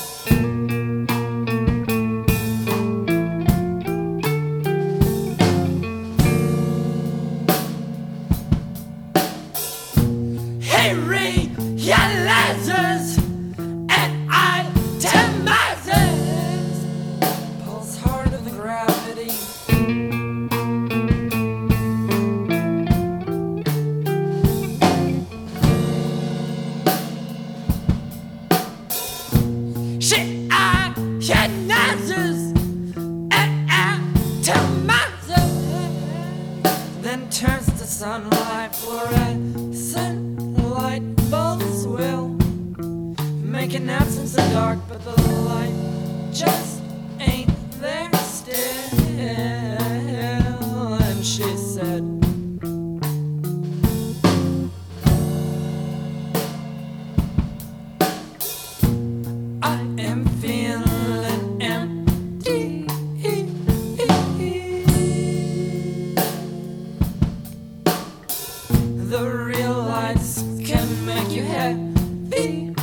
Hey, realizes and itemizes, pulls harder than gravity. She ionizes and atomizes, then turns to sunlight. Fluorescent light bulbs will make an absence of dark, but the light just ain't there still. And she said, I am feeling empty. The real lights can make you happy,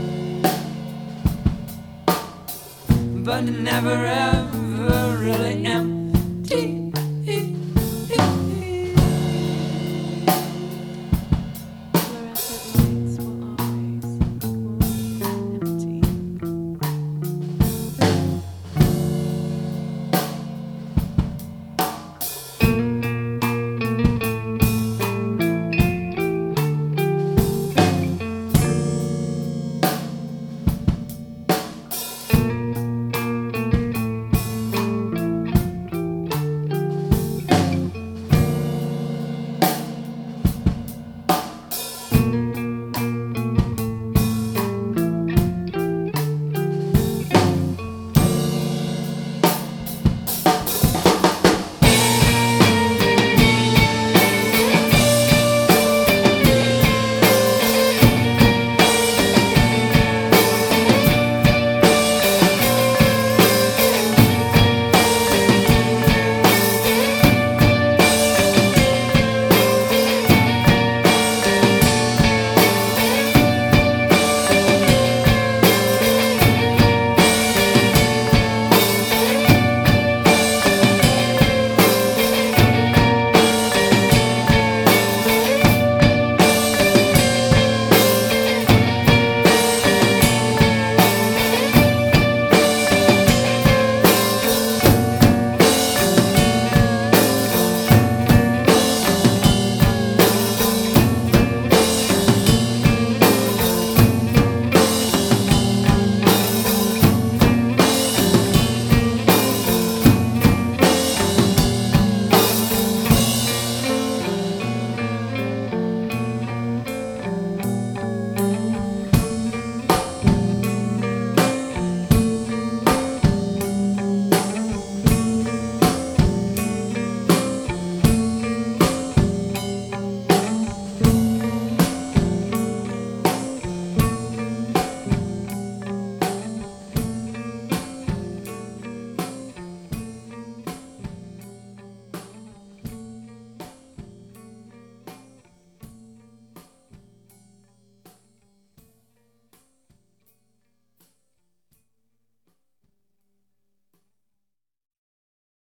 but never ever really am.